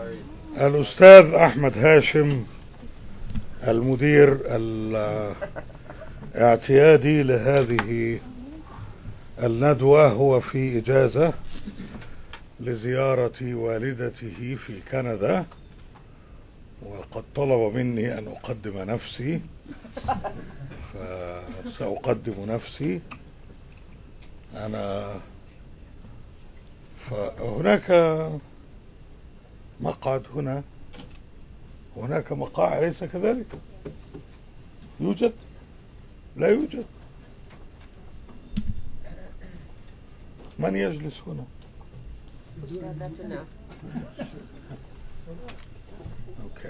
الأستاذ أحمد هاشم المدير الاعتيادي لهذه الندوة هو في إجازة لزيارة والدته في كندا، وقد طلب مني أن أقدم نفسي، فسأقدم نفسي أنا. فهناك مقعد هناك مقاعد، أليس كذلك؟ يوجد؟ لا يوجد. من يجلس هنا؟ أوكي.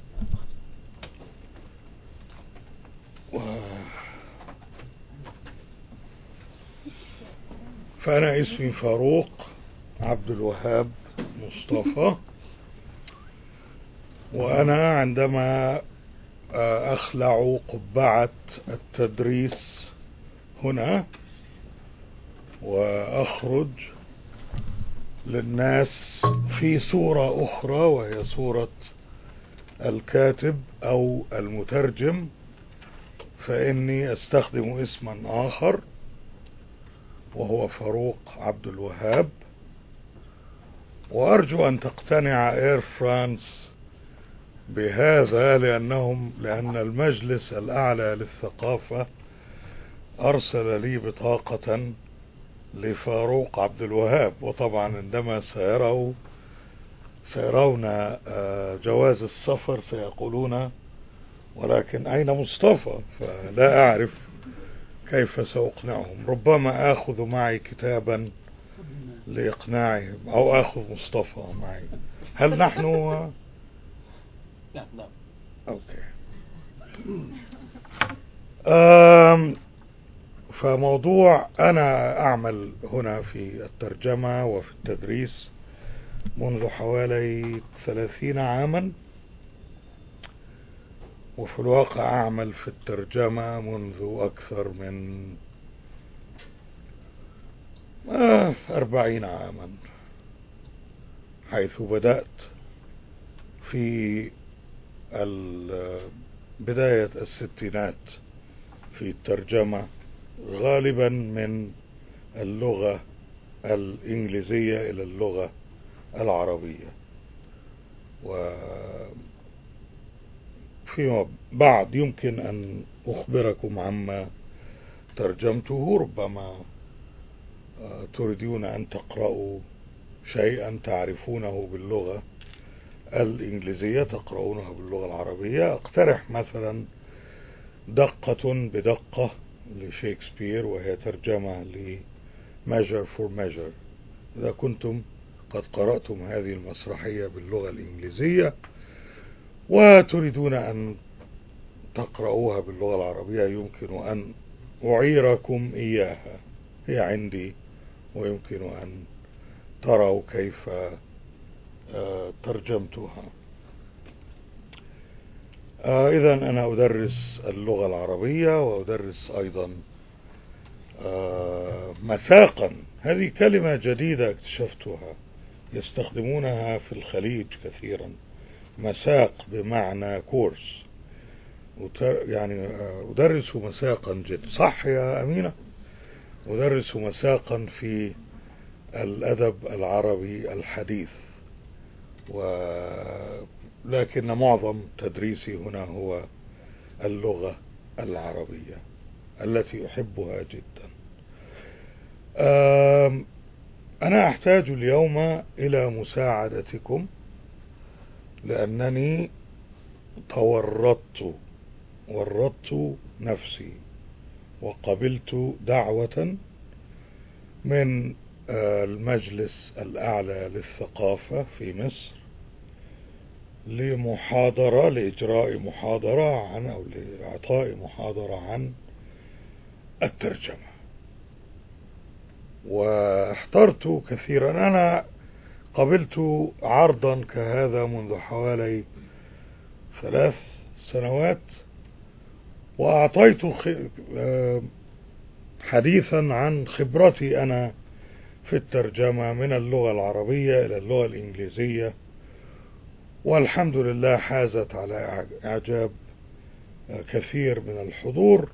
فأنا اسمي فاروق عبد الوهاب مصطفى، وأنا عندما أخلع قبعة التدريس هنا وأخرج للناس في صورة أخرى، وهي صورة الكاتب أو المترجم، فإني أستخدم اسما آخر وهو فاروق عبد الوهاب. وأرجو أن تقتنع إير فرانس بهذا، لأن المجلس الأعلى للثقافة أرسل لي بطاقة لفاروق عبد الوهاب، وطبعا عندما سيرون جواز السفر سيقولون ولكن أين مصطفى؟ فلا أعرف كيف سأقنعهم. ربما آخذ معي كتابا لإقناعهم، أو آخذ مصطفى معي. هل نحن لا. أوكي. فموضوع أنا أعمل هنا في الترجمة وفي التدريس منذ حوالي 30 عاما، وفي الواقع أعمل في الترجمة منذ أكثر من 40 عاما، حيث بدأت في بداية الستينات في الترجمة، غالبا من اللغة الإنجليزية إلى اللغة العربية، وفيما بعد يمكن أن أخبركم عما ترجمته. ربما تريدون أن تقرأوا شيئا تعرفونه باللغة الإنجليزية تقرؤونه باللغة العربية. أقترح مثلا دقة بدقة لشيكسبير، وهي ترجمة لميجر فور ميجر. إذا كنتم قد قرأتم هذه المسرحية باللغة الإنجليزية وتريدون أن تقرؤوها باللغة العربية، يمكن أن أعيركم إياها، هي عندي، ويمكن أن تروا كيف ترجمتها. إذن أنا أدرس اللغة العربية، وأدرس أيضا مساقا. هذه كلمة جديدة اكتشفتها، يستخدمونها في الخليج كثيرا. مساق بمعنى كورس، يعني أدرس مساقا جدا. صح يا أمينة؟ أدرس مساقا في الأدب العربي الحديث، لكن معظم تدريسي هنا هو اللغة العربية التي أحبها جدا. أنا أحتاج اليوم إلى مساعدتكم، لأنني ورطت نفسي، وقبلت دعوة من المجلس الأعلى للثقافة في مصر لإجراء محاضرة أو لإعطاء محاضرة عن الترجمة. واحترت كثيرا. أنا قبلت عرضا كهذا منذ حوالي 3 سنوات، وأعطيت حديثا عن خبرتي أنا في الترجمة من اللغة العربية إلى اللغة الإنجليزية، والحمد لله حازت على إعجاب كثير من الحضور،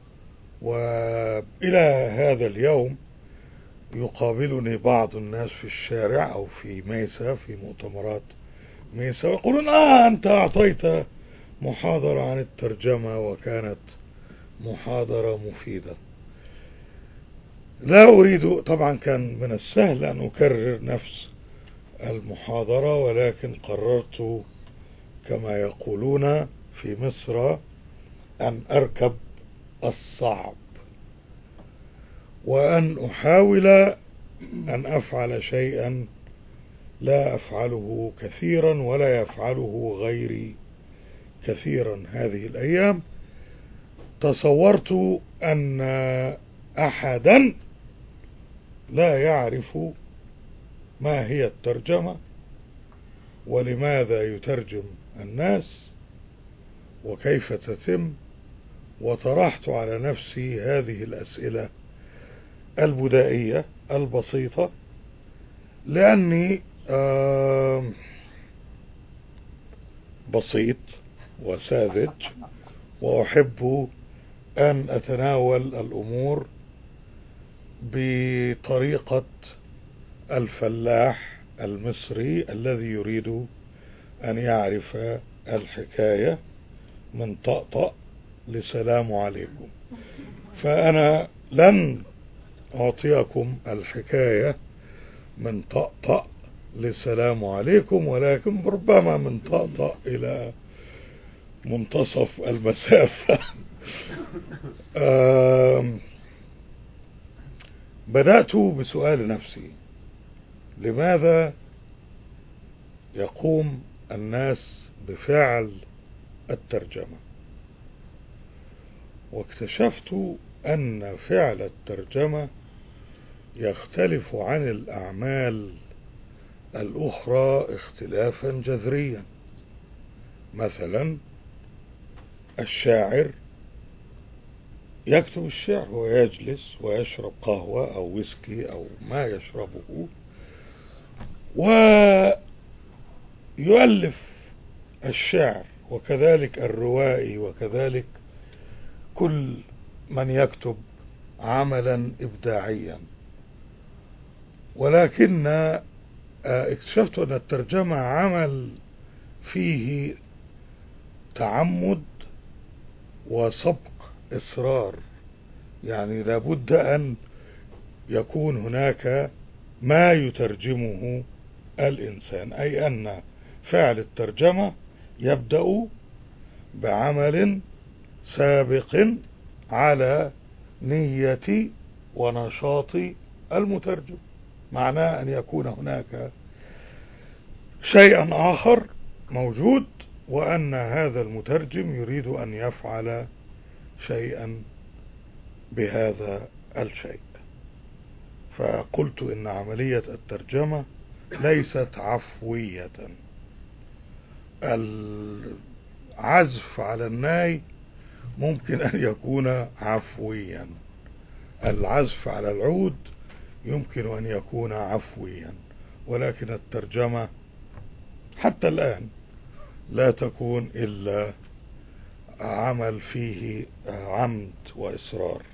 وإلى هذا اليوم يقابلني بعض الناس في الشارع أو في ميسا، في مؤتمرات ميسا، ويقولون أنت أعطيت محاضرة عن الترجمة وكانت محاضرة مفيدة. لا أريد، طبعا كان من السهل أن أكرر نفس المحاضرة، ولكن قررت كما يقولون في مصر أن أركب الصعب، وأن أحاول أن أفعل شيئا لا أفعله كثيرا ولا يفعله غيري كثيرا هذه الأيام. تصورت أن أحدا لا يعرف ما هي الترجمة ولماذا يترجم الناس وكيف تتم، وطرحت على نفسي هذه الأسئلة البدائية البسيطة، لأني بسيط وساذج وأحب أن أتناول الأمور بطريقة الفلاح المصري الذي يريد أن يعرف الحكاية من طأطأ لسلام عليكم. فأنا لن أعطيكم الحكاية من طأطأ لسلام عليكم، ولكن ربما من طأطأ إلى منتصف المسافة. بدأت بسؤال نفسي: لماذا يقوم الناس بفعل الترجمة؟ واكتشفت أن فعل الترجمة يختلف عن الأعمال الأخرى اختلافا جذريا. مثلا الشاعر يكتب الشعر ويجلس ويشرب قهوة أو ويسكي أو ما يشربه ويؤلف الشعر، وكذلك الروائي، وكذلك كل من يكتب عملا إبداعيا. ولكن اكتشفت أن الترجمة عمل فيه تعمد وسبق إصرار، يعني لابد أن يكون هناك ما يترجمه الإنسان، أي أن فعل الترجمة يبدأ بعمل سابق على نية ونشاط المترجم، معناه أن يكون هناك شيئا آخر موجود، وأن هذا المترجم يريد أن يفعل شيئا بهذا الشيء. فقلت إن عملية الترجمة ليست عفوية. العزف على الناي ممكن أن يكون عفويا، العزف على العود يمكن أن يكون عفويا، ولكن الترجمة حتى الآن لا تكون إلا عمل فيه عمد وإصرار.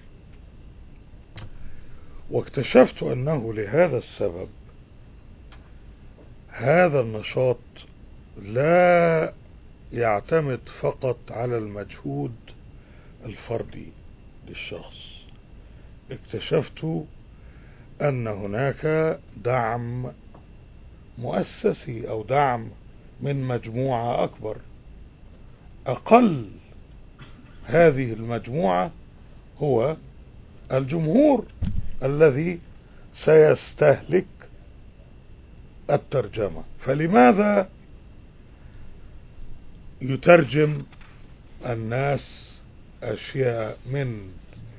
واكتشفت أنه لهذا السبب هذا النشاط لا يعتمد فقط على المجهود الفردي للشخص. اكتشفت أن هناك دعم مؤسسي أو دعم من مجموعة أكبر. أقل هذه المجموعة هو الجمهور الذي سيستهلك الترجمة. فلماذا يترجم الناس أشياء من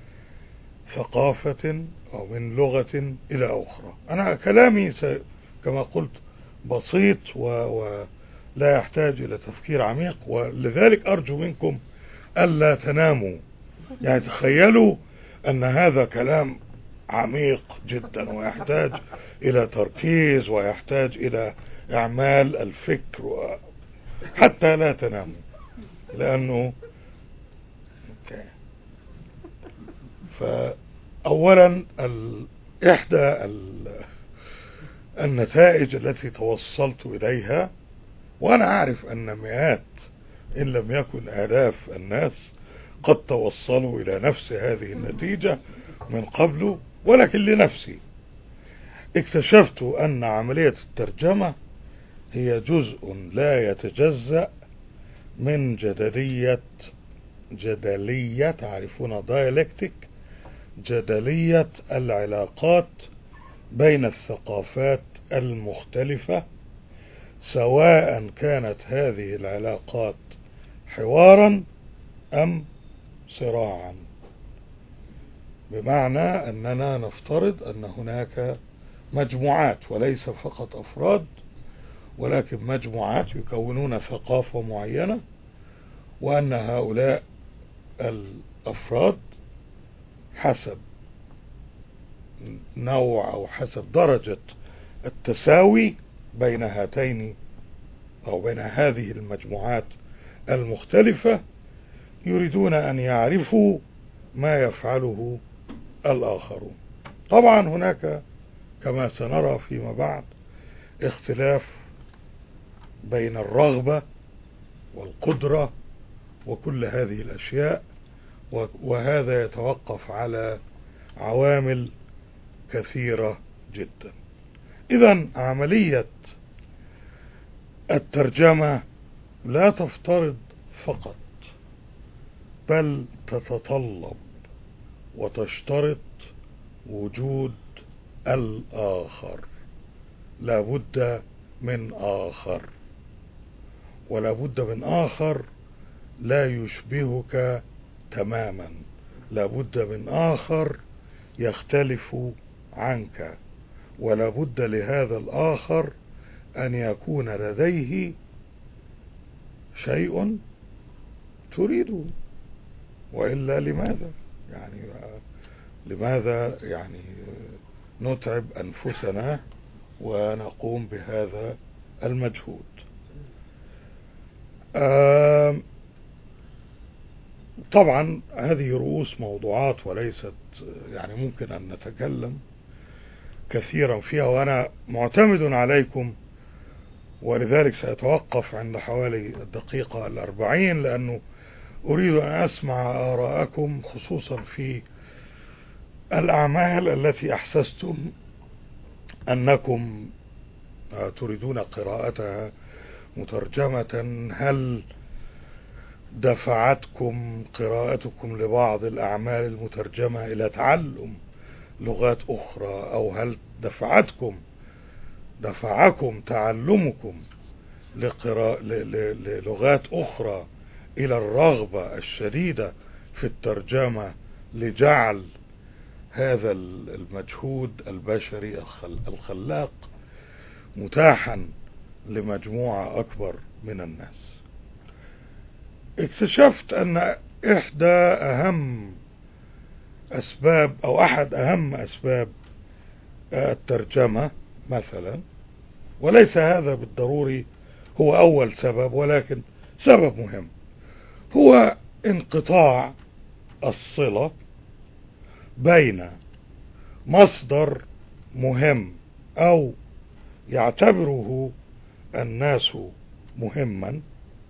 ثقافة أو من لغة إلى أخرى؟ أنا كلامي كما قلت بسيط ولا يحتاج إلى تفكير عميق، ولذلك أرجو منكم ألا تناموا. يعني تخيلوا أن هذا كلام عميق جدا ويحتاج إلى تركيز ويحتاج إلى إعمال الفكر حتى لا تناموا، لأنه فأولا إحدى النتائج التي توصلت إليها، وأنا أعرف أن مئات إن لم يكن آلاف الناس قد توصلوا إلى نفس هذه النتيجة من قبل، ولكن لنفسي اكتشفت أن عملية الترجمة هي جزء لا يتجزأ من جدلية تعرفون دايلكتيك، جدلية العلاقات بين الثقافات المختلفة، سواء كانت هذه العلاقات حوارا أم صراعا. بمعنى أننا نفترض أن هناك مجموعات وليس فقط أفراد، ولكن مجموعات يكونون ثقافة معينة، وأن هؤلاء الأفراد حسب نوع أو حسب درجة التساوي بين هاتين أو بين هذه المجموعات المختلفة يريدون أن يعرفوا ما يفعله الآخرون. طبعا هناك كما سنرى فيما بعد اختلاف بين الرغبة والقدرة وكل هذه الأشياء، وهذا يتوقف على عوامل كثيرة جدا. إذن عملية الترجمة لا تفترض فقط، بل تتطلب وتشترط وجود الآخر. لا بد من آخر، ولا بد من آخر لا يشبهك تماما، لا بد من آخر يختلف عنك، ولا بد لهذا الآخر أن يكون لديه شيء تريده، وإلا لماذا يعني نتعب أنفسنا ونقوم بهذا المجهود؟ طبعا هذه رؤوس موضوعات وليست يعني ممكن أن نتكلم كثيرا فيها، وأنا معتمد عليكم، ولذلك سأتوقف عند حوالي الدقيقة 40، لأنه أريد أن أسمع آراءكم خصوصا في الأعمال التي أحسستم أنكم تريدون قراءتها مترجمة. هل دفعتكم قراءتكم لبعض الأعمال المترجمة إلى تعلم لغات أخرى، أو هل دفعكم تعلمكم للغات أخرى إلى الرغبة الشديدة في الترجمة لجعل هذا المجهود البشري الخلاق متاحا لمجموعة أكبر من الناس؟ اكتشفت أن إحدى أهم أسباب أو أحد أهم أسباب الترجمة مثلا، وليس هذا بالضروري هو أول سبب ولكن سبب مهم، هو انقطاع الصلة بين مصدر مهم أو يعتبره الناس مهما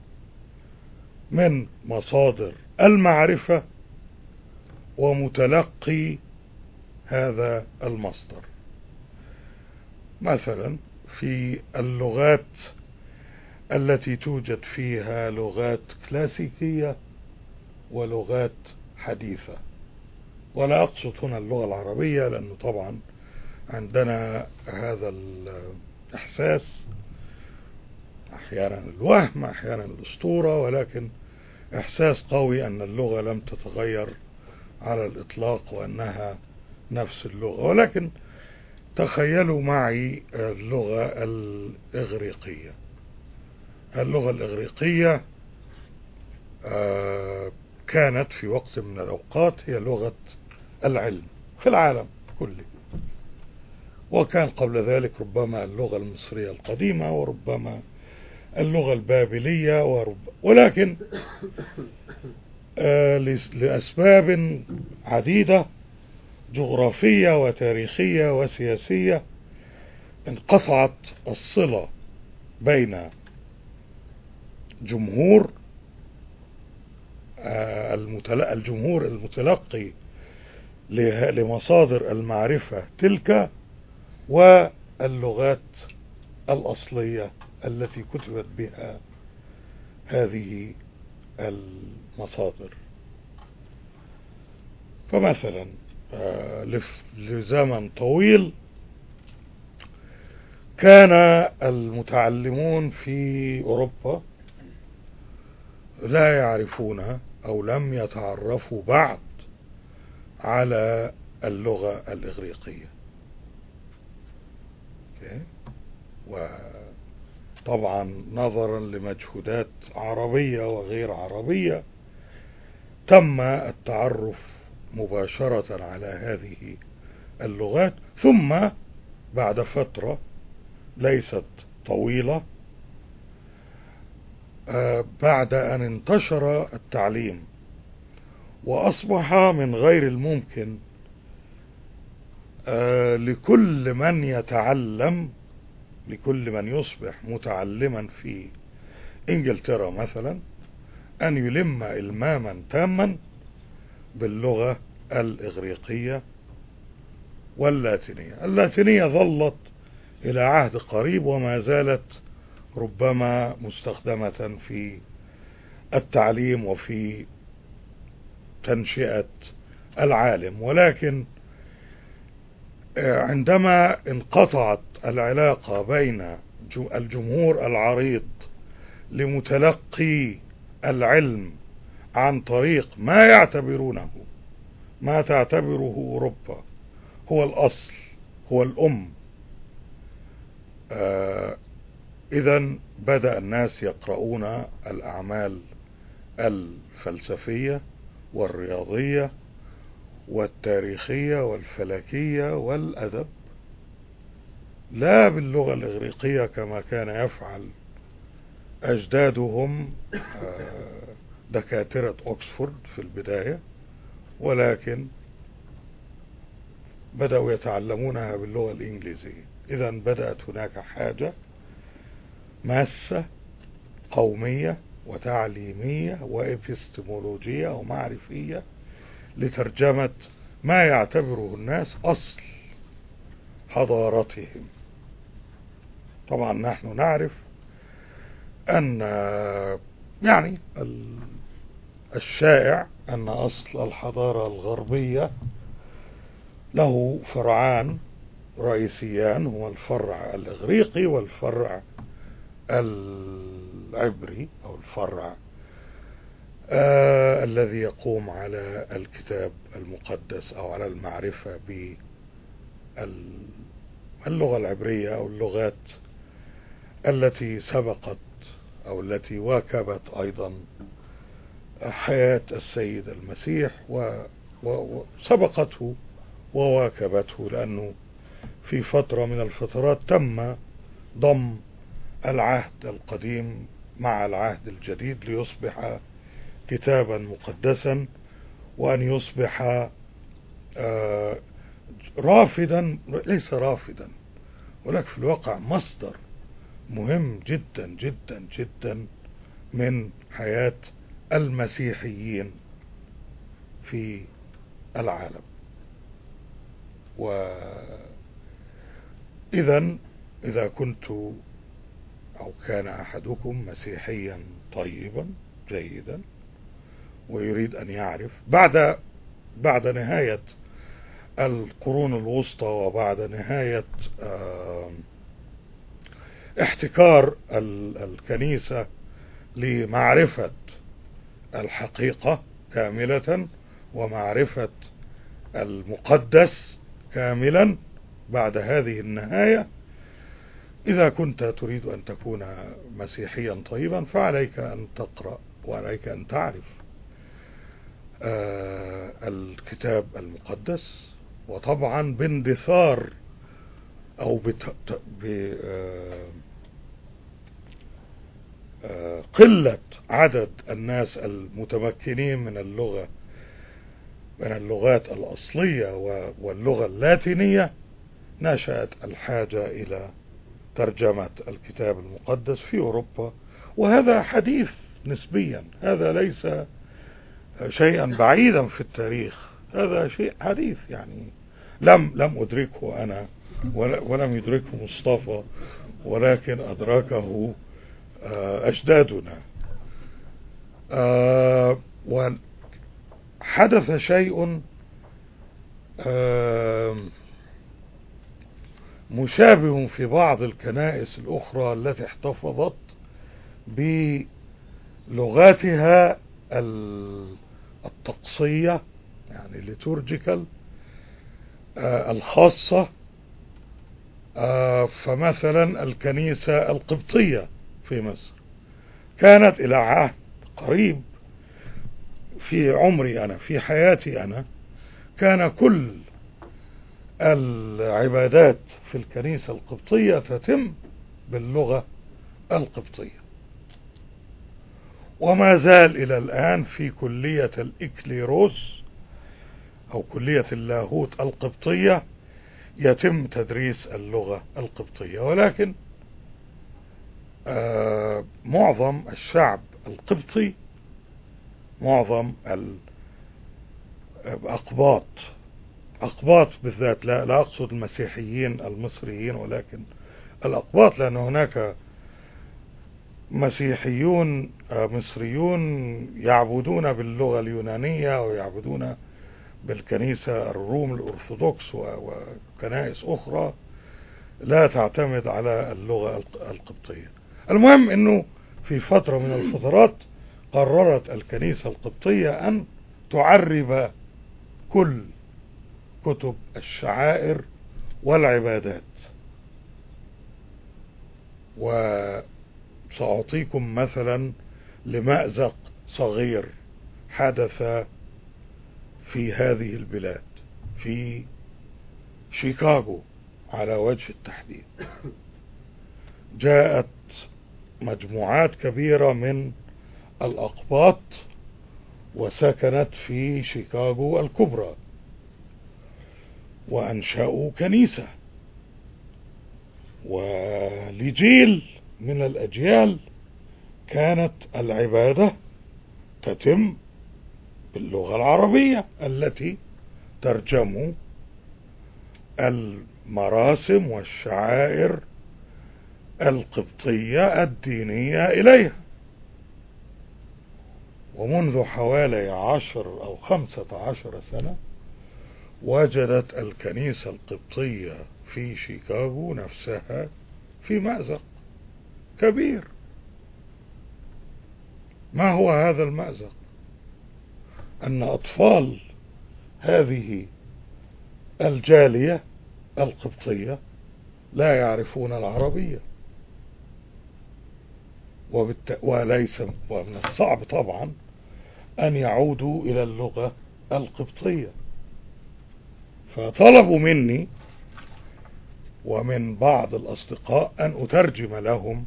من مصادر المعرفة ومتلقي هذا المصدر. مثلا في اللغات التي توجد فيها لغات كلاسيكية ولغات حديثة، ولا أقصد هنا اللغة العربية، لأنه طبعا عندنا هذا الإحساس، أحيانا الوهم أحيانا الأسطورة، ولكن إحساس قوي أن اللغة لم تتغير على الإطلاق وأنها نفس اللغة. ولكن تخيلوا معي اللغة الإغريقية. اللغة الإغريقية كانت في وقت من الأوقات هي لغة العلم في العالم كله، وكان قبل ذلك ربما اللغة المصرية القديمة، وربما اللغة البابلية ولكن لأسباب عديدة جغرافية وتاريخية وسياسية انقطعت الصلة بين جمهور الجمهور المتلقي لمصادر المعرفة تلك واللغات الأصلية التي كتبت بها هذه المصادر. فمثلا لزمن طويل كان المتعلمون في أوروبا لا يعرفون أو لم يتعرفوا بعد على اللغة الإغريقية، وطبعا نظرا لمجهودات عربية وغير عربية تم التعرف مباشرة على هذه اللغات، ثم بعد فترة ليست طويلة بعد أن انتشر التعليم وأصبح من غير الممكن لكل من يتعلم، لكل من يصبح متعلما في إنجلترا مثلا أن يلم إلماما تاما باللغة الإغريقية واللاتينية. اللاتينية ظلت إلى عهد قريب وما زالت ربما مستخدمة في التعليم وفي تنشئة العالم، ولكن عندما انقطعت العلاقة بين الجمهور العريض لمتلقي العلم عن طريق ما تعتبره أوروبا هو الأصل، هو الأم، إذن بدأ الناس يقرؤون الأعمال الفلسفية والرياضية والتاريخية والفلكية والأدب لا باللغة الإغريقية كما كان يفعل أجدادهم دكاترة أكسفورد في البداية، ولكن بدأوا يتعلمونها باللغة الإنجليزية. إذن بدأت هناك حاجة ماسة قومية وتعليمية وإبستمولوجية ومعرفية لترجمة ما يعتبره الناس أصل حضارتهم. طبعا نحن نعرف أن يعني الشائع أن أصل الحضارة الغربية له فرعان رئيسيان، هو الفرع الإغريقي والفرع العبري أو الفرع الذي يقوم على الكتاب المقدس أو على المعرفة باللغة العبرية أو اللغات التي سبقت أو التي واكبت أيضا حياة السيد المسيح وسبقته وواكبته، لأنه في فترة من الفترات تم ضم العهد القديم مع العهد الجديد ليصبح كتابا مقدسا، وأن يصبح رافدا، ليس رافدا ولكن في الواقع مصدر مهم جدا جدا جدا من حياة المسيحيين في العالم. إذا كنت أو كان أحدكم مسيحيا طيبا جيدا ويريد أن يعرف بعد نهاية القرون الوسطى وبعد نهاية احتكار الكنيسة لمعرفة الحقيقة كاملة ومعرفة المقدس كاملا، بعد هذه النهاية إذا كنت تريد أن تكون مسيحيا طيبا فعليك أن تقرأ وعليك أن تعرف الكتاب المقدس، وطبعا باندثار أو قلة عدد الناس المتمكنين من اللغات الأصلية واللغة اللاتينية نشأت الحاجة إلى ترجمة الكتاب المقدس في أوروبا. وهذا حديث نسبيا، هذا ليس شيئا بعيدا في التاريخ، هذا شيء حديث، يعني لم أدركه أنا ولم يدركه مصطفى، ولكن أدركه أجدادنا. وحدث شيء مشابه في بعض الكنائس الأخرى التي احتفظت بلغاتها الطقسية، يعني liturgical الخاصة. فمثلا الكنيسة القبطية في مصر كانت إلى عهد قريب في عمري أنا، في حياتي أنا، كان كل العبادات في الكنيسة القبطية تتم باللغة القبطية. وما زال إلى الآن في كلية الإكليروس أو كلية اللاهوت القبطية يتم تدريس اللغة القبطية. ولكن معظم الشعب القبطي، معظم الأقباط بالذات، لا أقصد المسيحيين المصريين، ولكن الأقباط، لأن هناك مسيحيون مصريون يعبدون باللغة اليونانية ويعبدون بالكنيسة الروم الأرثوذكس وكنائس أخرى لا تعتمد على اللغة القبطية. المهم أنه في فترة من الفترات قررت الكنيسة القبطية أن تعرب كل كتب الشعائر والعبادات. وسأعطيكم مثلا لمأزق صغير حدث في هذه البلاد، في شيكاغو على وجه التحديد. جاءت مجموعات كبيرة من الأقباط وسكنت في شيكاغو الكبرى، وأنشأوا كنيسة، ولجيل من الأجيال كانت العبادة تتم باللغة العربية التي ترجموا المراسم والشعائر القبطية الدينية إليها. ومنذ حوالي 10 أو 15 سنة وجدت الكنيسة القبطية في شيكاغو نفسها في مأزق كبير. ما هو هذا المأزق؟ أن أطفال هذه الجالية القبطية لا يعرفون العربية، وليس ومن الصعب طبعا أن يعودوا إلى اللغة القبطية. فطلبوا مني ومن بعض الأصدقاء أن أترجم لهم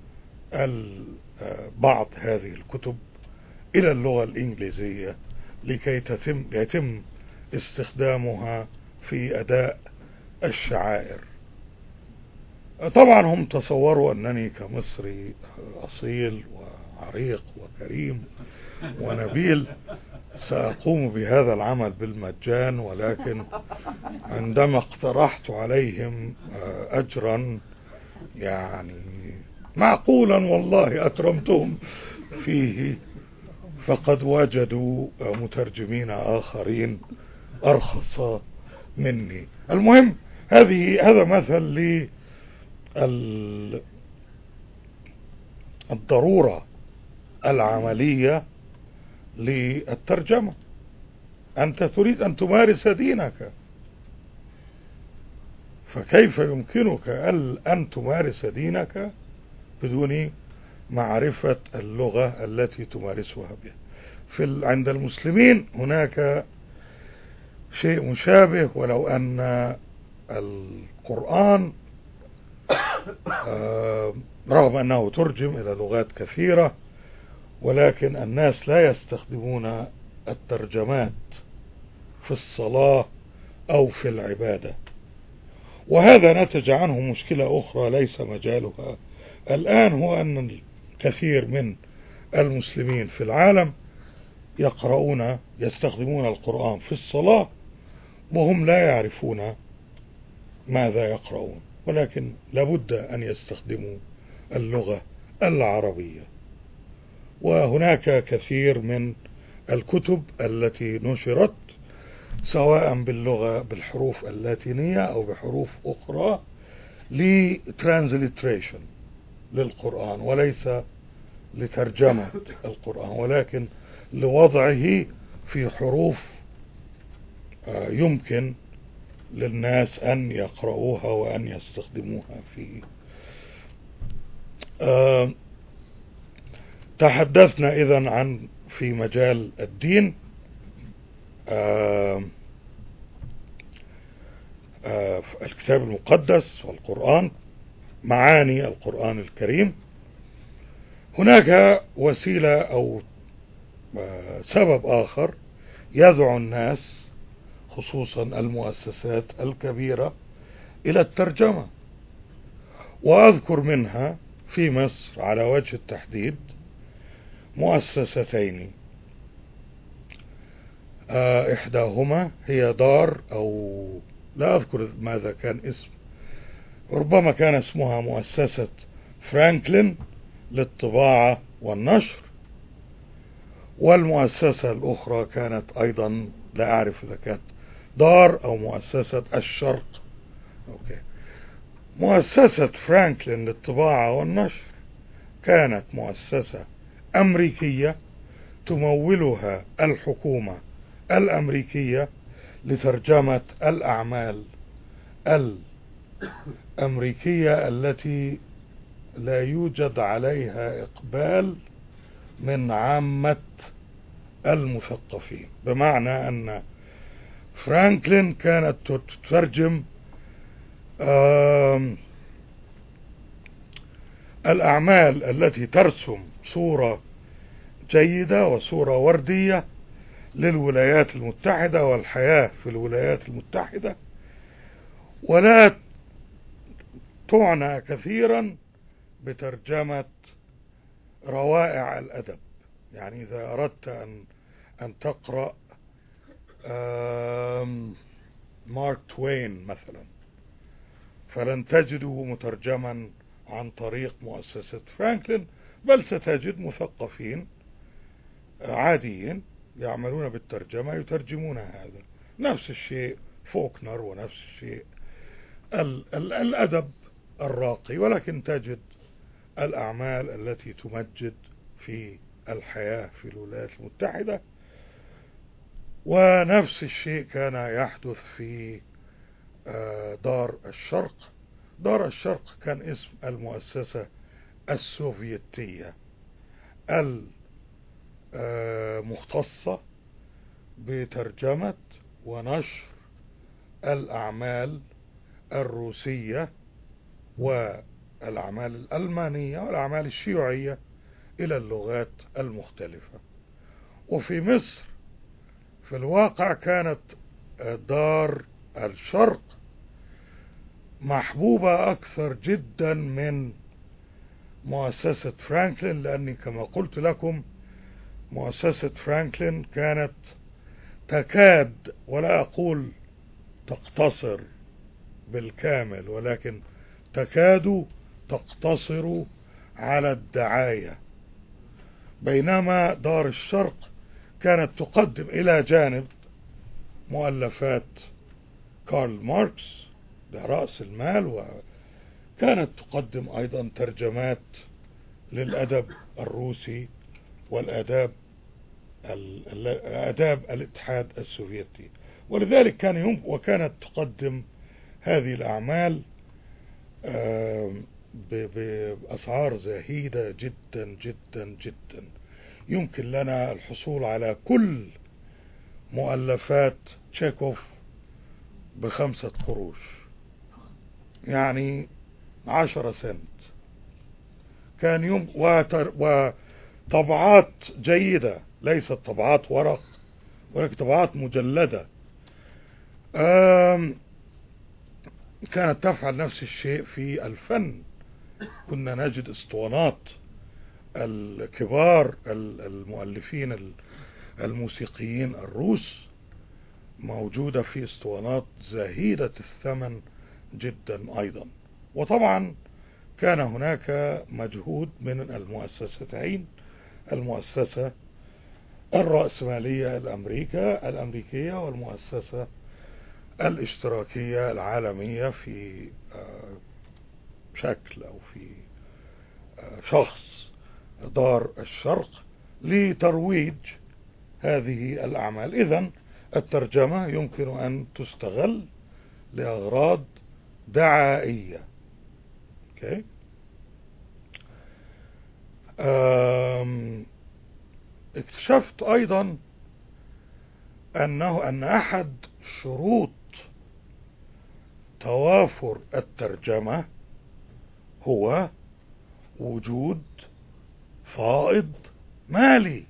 بعض هذه الكتب إلى اللغة الإنجليزية لكي يتم استخدامها في أداء الشعائر. طبعا هم تصوروا أنني كمصري أصيل وعريق وكريم ونبيل سأقوم بهذا العمل بالمجان، ولكن عندما اقترحت عليهم أجرا يعني معقولا والله أكرمتهم فيه، فقد وجدوا مترجمين آخرين أرخص مني. المهم هذا مثل للضرورة العملية للترجمة. أنت تريد أن تمارس دينك، فكيف يمكنك أن تمارس دينك بدون معرفة اللغة التي تمارسها بها؟ عند المسلمين هناك شيء مشابه، ولو أن القرآن رغم أنه ترجم إلى لغات كثيرة ولكن الناس لا يستخدمون الترجمات في الصلاة أو في العبادة، وهذا نتج عنه مشكلة أخرى ليس مجالها الآن، هو أن الكثير من المسلمين في العالم يستخدمون القرآن في الصلاة وهم لا يعرفون ماذا يقرؤون، ولكن لابد أن يستخدموا اللغة العربية. وهناك كثير من الكتب التي نشرت سواء بالحروف اللاتينية أو بحروف أخرى لترانزليتريشن للقرآن، وليس لترجمة القرآن، ولكن لوضعه في حروف يمكن للناس أن يقرؤوها وأن يستخدموها تحدثنا إذن عن في مجال الدين الكتاب المقدس والقرآن، معاني القرآن الكريم. هناك وسيلة أو سبب آخر يدعو الناس خصوصا المؤسسات الكبيرة إلى الترجمة، وأذكر منها في مصر على وجه التحديد مؤسستين. إحداهما هي دار، أو لا أذكر ماذا كان اسم، ربما كان اسمها مؤسسة فرانكلين للطباعة والنشر، والمؤسسة الأخرى كانت أيضا لا أعرف إذا كانت دار أو مؤسسة الشرق. مؤسسة فرانكلين للطباعة والنشر كانت مؤسسة أمريكية تمولها الحكومة الأمريكية لترجمة الأعمال الأمريكية التي لا يوجد عليها إقبال من عامة المثقفين، بمعنى أن فرانكلين كانت تترجم الأعمال التي ترسم صورة جيدة وصورة وردية للولايات المتحدة والحياة في الولايات المتحدة، ولا تعنى كثيرا بترجمة روائع الأدب. يعني إذا أردت أن تقرأ مارك توين مثلا فلن تجده مترجما عن طريق مؤسسة فرانكلين، بل ستجد مثقفين عاديين يعملون بالترجمة يترجمون هذا. نفس الشيء فوكنر، ونفس الشيء الأدب الراقي، ولكن تجد الأعمال التي تمجد في الحياة في الولايات المتحدة. ونفس الشيء كان يحدث في دار الشرق. دار الشرق كان اسم المؤسسة السوفيتية المختصة بترجمة ونشر الأعمال الروسية والأعمال الألمانية والأعمال الشيوعية إلى اللغات المختلفة. وفي مصر في الواقع كانت دار الشرق محبوبة أكثر جدا من مؤسسة فرانكلين، لأني كما قلت لكم مؤسسة فرانكلين كانت تكاد، ولا أقول تقتصر بالكامل، ولكن تكاد تقتصر على الدعاية، بينما دار الشرق كانت تقدم إلى جانب مؤلفات كارل ماركس ده رأس المال، وكانت تقدم أيضا ترجمات للأدب الروسي والآداب الاتحاد السوفيتي. ولذلك وكانت تقدم هذه الأعمال بأسعار زهيدة جدا جدا جدا. يمكن لنا الحصول على كل مؤلفات تشيكوف ب5 قروش، يعني 10 سنت. كان طبعات جيدة، ليست طبعات ورق ولكن طبعات مجلدة. كانت تفعل نفس الشيء في الفن. كنا نجد اسطوانات الكبار المؤلفين الموسيقيين الروس موجودة في اسطوانات زهيدة الثمن جدا أيضا. وطبعا كان هناك مجهود من المؤسستين، المؤسسة الرأسمالية الأمريكية والمؤسسة الاشتراكية العالمية في شكل أو في شخص دار الشرق لترويج هذه الأعمال. إذن الترجمة يمكن أن تستغل لأغراض دعائية. okay. اكتشفت أيضا أن أحد شروط توافر الترجمة هو وجود فائض مالي.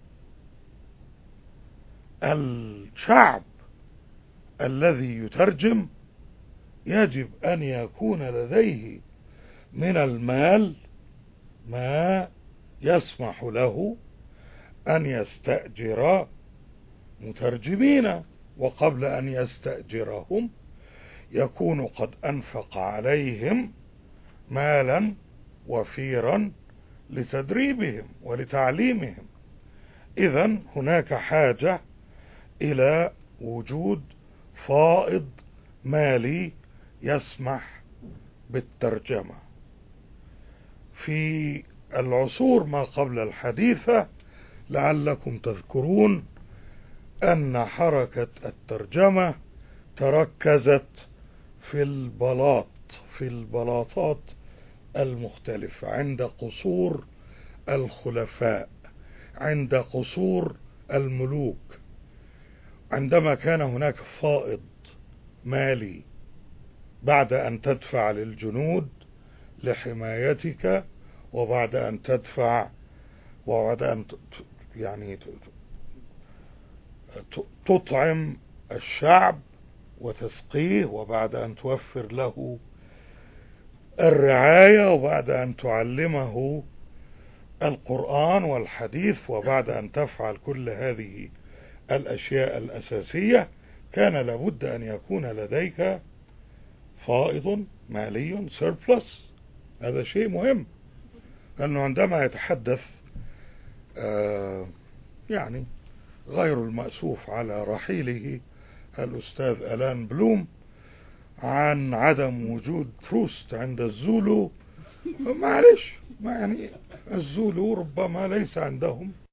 الشعب الذي يترجم يجب أن يكون لديه من المال ما يسمح له أن يستأجر مترجمين، وقبل أن يستأجرهم يكون قد أنفق عليهم مالا وفيرا لتدريبهم ولتعليمهم. إذن هناك حاجة إلى وجود فائض مالي يسمح بالترجمة. في العصور ما قبل الحديثة لعلكم تذكرون أن حركة الترجمة تركزت في البلاطات المختلفة، عند قصور الخلفاء، عند قصور الملوك. عندما كان هناك فائض مالي بعد أن تدفع للجنود لحمايتك، وبعد أن تدفع، وبعد أن يعني تطعم الشعب وتسقيه، وبعد أن توفر له الرعاية، وبعد أن تعلمه القرآن والحديث، وبعد أن تفعل كل هذه الأشياء الأساسية، كان لابد أن يكون لديك فائض مالي surplus. هذا شيء مهم، لأنه عندما يتحدث يعني غير المأسوف على رحيله الأستاذ ألان بلوم عن عدم وجود بروست عند الزولو، معلش، ما يعني الزولو ربما ليس عندهم